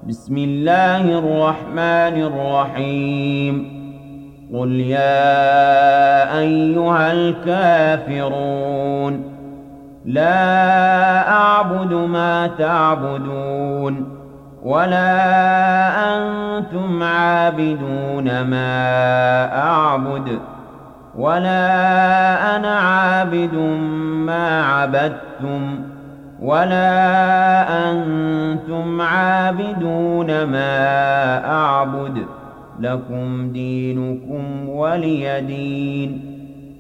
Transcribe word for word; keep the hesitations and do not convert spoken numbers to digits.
بسم الله الرحمن الرحيم قل يا أيها الكافرون لا أعبد ما تعبدون ولا أنتم عابدون ما أعبد ولا أنا عابد ما عبدتم ولا أنتم عابدون ما أعبد لكم دينكم ولي دين